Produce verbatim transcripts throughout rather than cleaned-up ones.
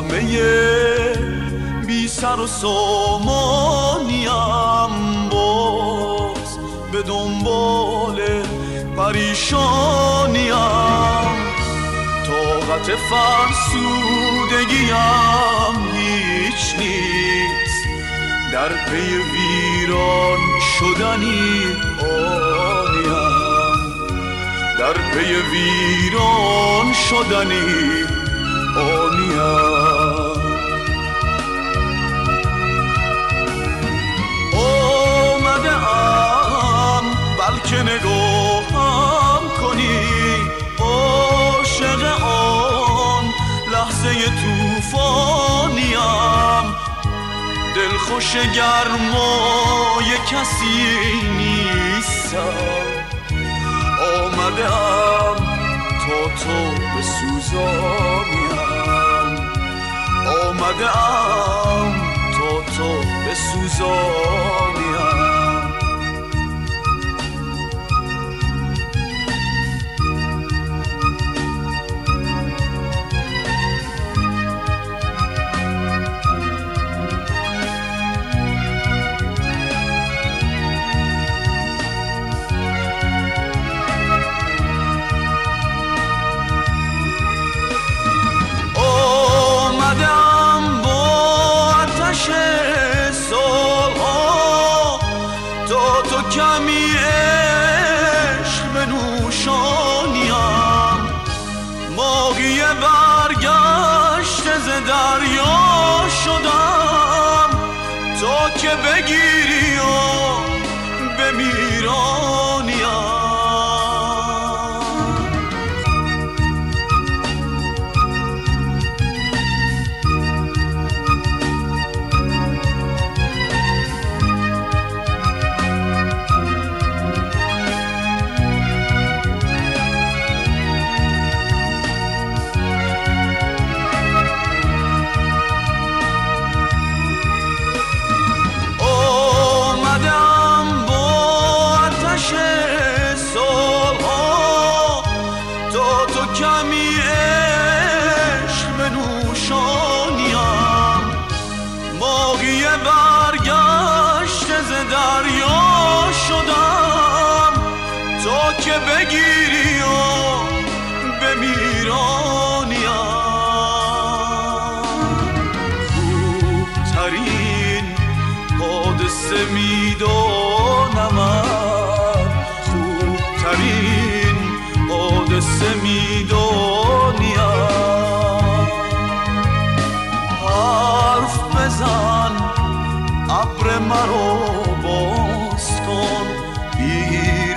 همه بی سر و سامانیم، باز به دنبال پریشانیم. طاقت فرسودگیم هیچ نیست، در پی ویران شدنی آنیم، در پی ویران شدنی آنیم. آمده ام بلکه نگاهم کنی، عاشق آن لحظه توفانیم. دلخوش گرمای کسی نیستم، آمده ام تا تو بسوزانیم، آمده ام تا تو بسوزانیم. کمی عشق به نوشانیم، ماهی برگشت ز دریا شدم، تا که بگیری و بمیرانیم. کمی عشق به نوشانیم، ماهی برگشت ز دریا شدم، تا که بگیری و بمیرانیم. خوبترین حادثه میدانم، خوبترین حادثه میدانیم. حرف بزن ابر مرا باز کن، دیر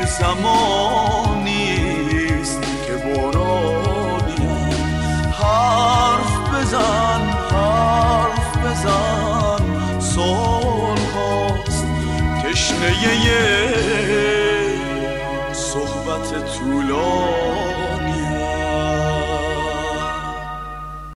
زمانیست که بارانیم. حرف بزن حرف بزن سال هاست تشنه صحبت طولانی.